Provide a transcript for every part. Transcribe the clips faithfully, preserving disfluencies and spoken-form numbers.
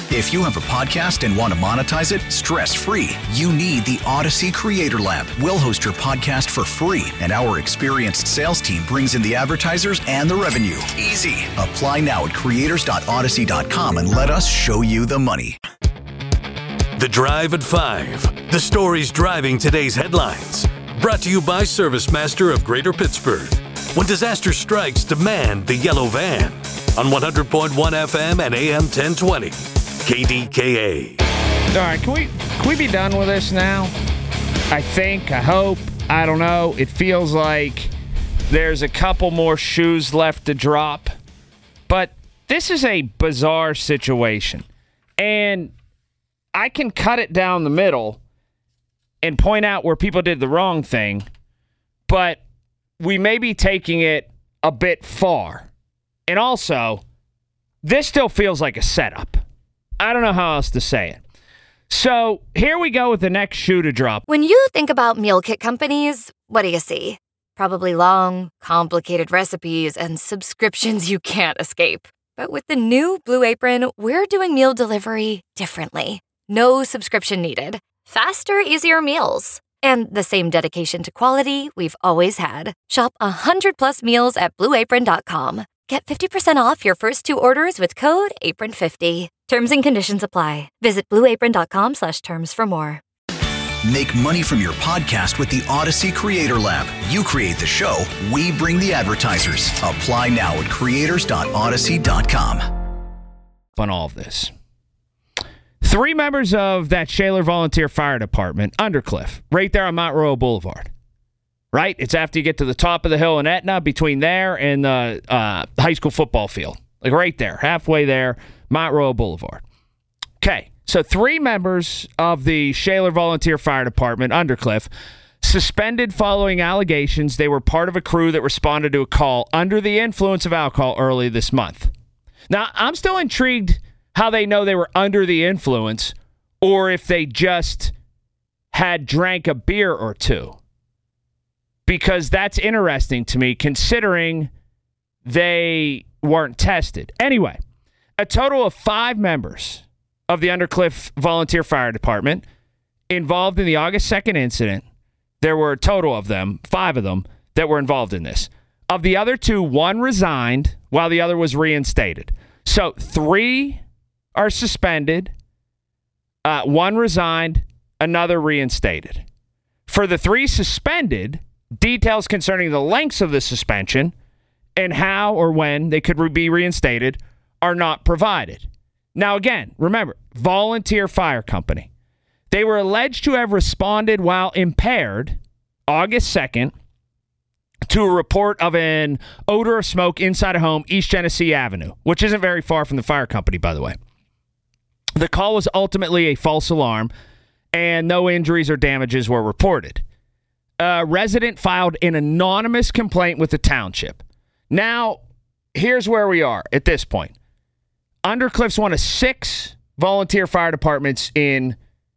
If you have a podcast and want to monetize it stress-free, you need the Odyssey Creator Lab. We'll host your podcast for free, and our experienced sales team brings in the advertisers and the revenue. Easy. Apply now at creators dot odyssey dot com and let us show you the money. The Drive at five. The stories driving today's headlines. Brought to you by ServiceMaster of Greater Pittsburgh. When disaster strikes, demand the yellow van. On one hundred point one F M and A M ten twenty. K D K A. All right, can we can we be done with this now? I think, I hope, I don't know. It feels like there's a couple more shoes left to drop. But this is a bizarre situation. And I can cut it down the middle and point out where people did the wrong thing, but we may be taking it a bit far. And also, this still feels like a setup. I don't know how else to say it. So here we go with the next shoe to drop. When you think about meal kit companies, what do you see? Probably long, complicated recipes and subscriptions you can't escape. But with the new Blue Apron, we're doing meal delivery differently. No subscription needed. Faster, easier meals. And the same dedication to quality we've always had. Shop one hundred plus meals at blue apron dot com. Get fifty percent off your first two orders with code apron fifty. Terms and conditions apply. Visit blue apron dot com slash terms for more. Make money from your podcast with the Odyssey Creator Lab. You create the show, we bring the advertisers. Apply now at creators dot odyssey dot com. On all of this. Three members of that Shaler Volunteer Fire Department, Undercliff, right there on Mount Royal Boulevard. Right? It's after you get to the top of the hill in Etna, between there and the uh, high school football field. Like right there, halfway there, Mount Royal Boulevard. Okay, so three members of the Shaler Volunteer Fire Department, Undercliff, suspended following allegations they were part of a crew that responded to a call under the influence of alcohol early this month. Now, I'm still intrigued how they know they were under the influence or if they just had drank a beer or two. Because that's interesting to me, considering they weren't tested. Anyway, a total of five members of the Undercliff Volunteer Fire Department involved in the August second incident. There were a total of them, five of them, that were involved in this. Of the other two, one resigned while the other was reinstated. So three are suspended, uh, one resigned, another reinstated. For the three suspended, details concerning the lengths of the suspension and how or when they could re- be reinstated are not provided. Now, again, remember, volunteer fire company. They were alleged to have responded while impaired August second to a report of an odor of smoke inside a home, East Genesee Avenue, which isn't very far from the fire company, by the way. The call was ultimately a false alarm, and no injuries or damages were reported. A resident filed an anonymous complaint with the township. Now, here's where we are at this point. Undercliff's one of six volunteer fire departments in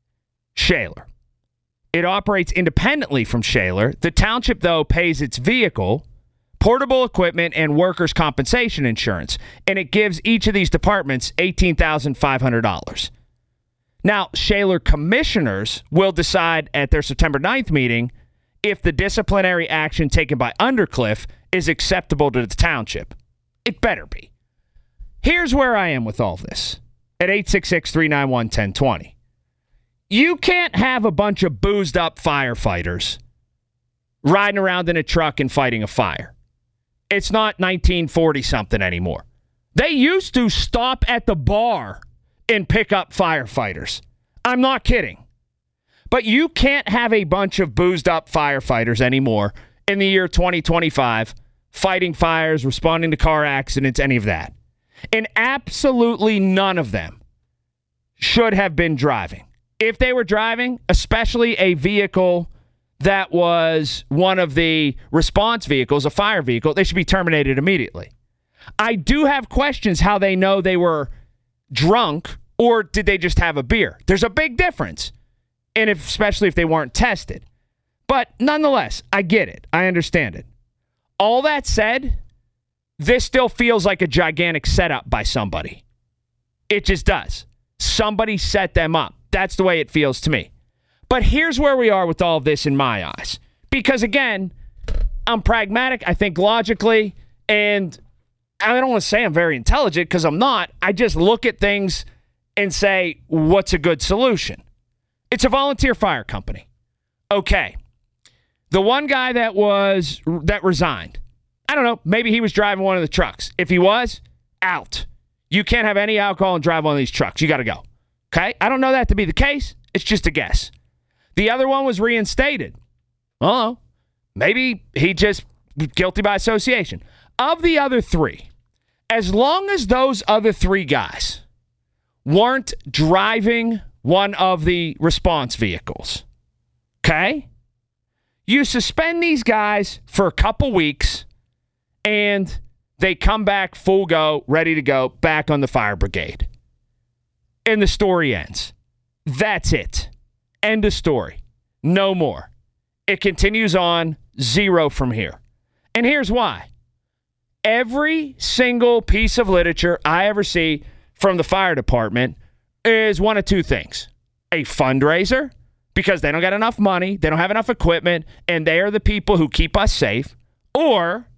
Shaler. It operates independently from Shaler. The township, though, pays its vehicle, portable equipment, and workers' compensation insurance, and it gives each of these departments eighteen thousand five hundred dollars. Now, Shaler commissioners will decide at their September ninth meeting if the disciplinary action taken by Undercliff is acceptable to the township. It better be. Here's where I am with all this at eight six six, three nine one, one zero two zero. You can't have a bunch of boozed up firefighters riding around in a truck and fighting a fire. It's not nineteen forty something anymore. They used to stop at the bar and pick up firefighters. I'm not kidding. But you can't have a bunch of boozed up firefighters anymore in the year twenty twenty-five fighting fires, responding to car accidents, any of that. And absolutely none of them should have been driving. If they were driving, especially a vehicle that was one of the response vehicles, a fire vehicle, they should be terminated immediately. I do have questions how they know they were drunk or did they just have a beer. There's a big difference, and if, especially if they weren't tested. But nonetheless, I get it. I understand it. All that said, this still feels like a gigantic setup by somebody. It just does. Somebody set them up. That's the way it feels to me. But here's where we are with all of this in my eyes. Because, again, I'm pragmatic, I think logically, and I don't want to say I'm very intelligent because I'm not. I just look at things and say, what's a good solution? It's a volunteer fire company. Okay. The one guy that was that resigned, I don't know, maybe he was driving one of the trucks. If he was, out. You can't have any alcohol and drive one of these trucks. You got to go. Okay? I don't know that to be the case. It's just a guess. The other one was reinstated. Oh, maybe he just guilty by association. Of the other three, as long as those other three guys weren't driving one of the response vehicles, okay, you suspend these guys for a couple weeks and they come back full go, ready to go, back on the fire brigade. And the story ends. That's it. End of story. No more. It continues on, zero from here. And here's why. Every single piece of literature I ever see from the fire department is one of two things. A fundraiser, because they don't got enough money, they don't have enough equipment, and they are the people who keep us safe, or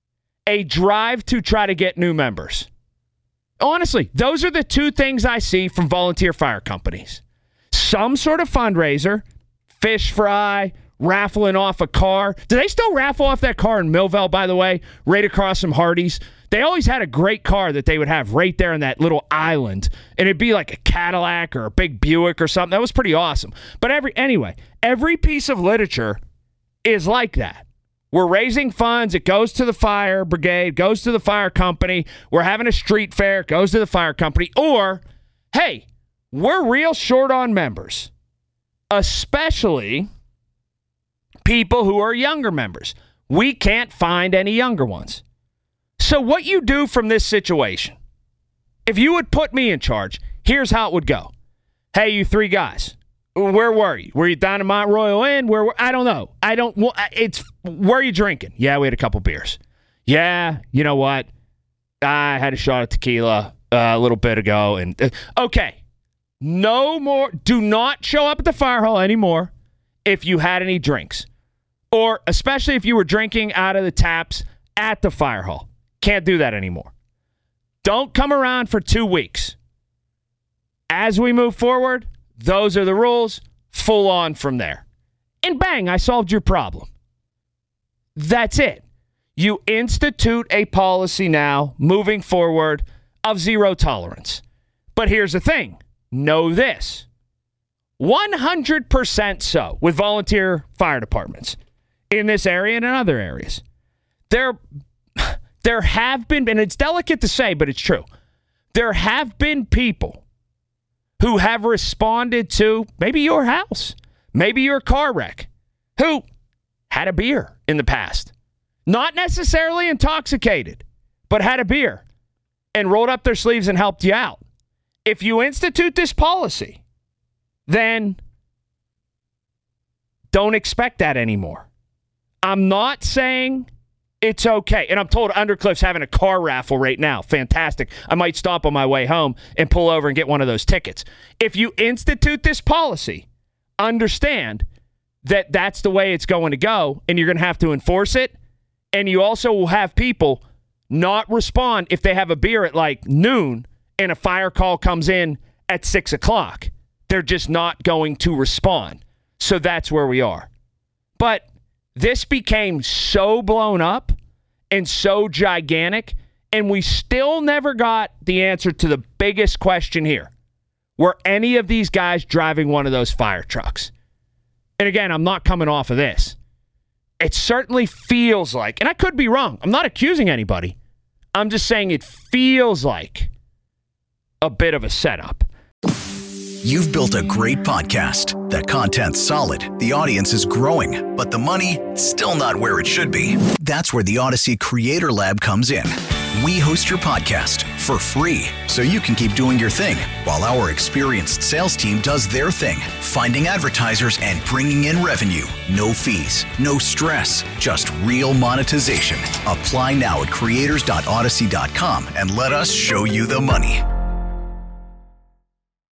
a drive to try to get new members. Honestly, those are the two things I see from volunteer fire companies. Some sort of fundraiser, fish fry, raffling off a car. Do they still raffle off that car in Millville, by the way, right across from Hardee's? They always had a great car that they would have right there in that little island, and it'd be like a Cadillac or a big Buick or something. That was pretty awesome. But every anyway, every piece of literature is like that. We're raising funds. It goes to the fire brigade, goes to the fire company. We're having a street fair. It goes to the fire company. Or, hey, we're real short on members, especially people who are younger members. We can't find any younger ones. So what you do from this situation, if you would put me in charge, here's how it would go. Hey, you three guys, where were you? Were you down at Mont Royal Inn? Where were, I don't know. I don't. Well, it's where are you drinking? Yeah, we had a couple beers. Yeah, you know what? I had a shot of tequila uh, a little bit ago, and uh, okay, no more. Do not show up at the fire hall anymore if you had any drinks, or especially if you were drinking out of the taps at the fire hall. Can't do that anymore. Don't come around for two weeks. As we move forward, those are the rules, full on from there. And bang, I solved your problem. That's it. You institute a policy now, moving forward, of zero tolerance. But here's the thing. Know this. one hundred percent so with volunteer fire departments in this area and in other areas. There, there have been, and it's delicate to say, but it's true. There have been people who have responded to maybe your house, maybe your car wreck, who had a beer in the past. Not necessarily intoxicated, but had a beer and rolled up their sleeves and helped you out. If you institute this policy, then don't expect that anymore. I'm not saying it's okay. And I'm told Undercliff's having a car raffle right now. Fantastic. I might stop on my way home and pull over and get one of those tickets. If you institute this policy, understand that that's the way it's going to go, and you're going to have to enforce it. And you also will have people not respond if they have a beer at like noon and a fire call comes in at six o'clock. They're just not going to respond. So that's where we are. But this became so blown up and so gigantic, and we still never got the answer to the biggest question here. Were any of these guys driving one of those fire trucks? And again, I'm not coming off of this. It certainly feels like, and I could be wrong. I'm not accusing anybody. I'm just saying it feels like a bit of a setup. You've built a great podcast. The content's solid, the audience is growing, but the money, still not where it should be. That's where the Odyssey Creator Lab comes in. We host your podcast for free, so you can keep doing your thing, while our experienced sales team does their thing, finding advertisers and bringing in revenue. No fees, no stress, just real monetization. Apply now at creators dot odyssey dot com and let us show you the money.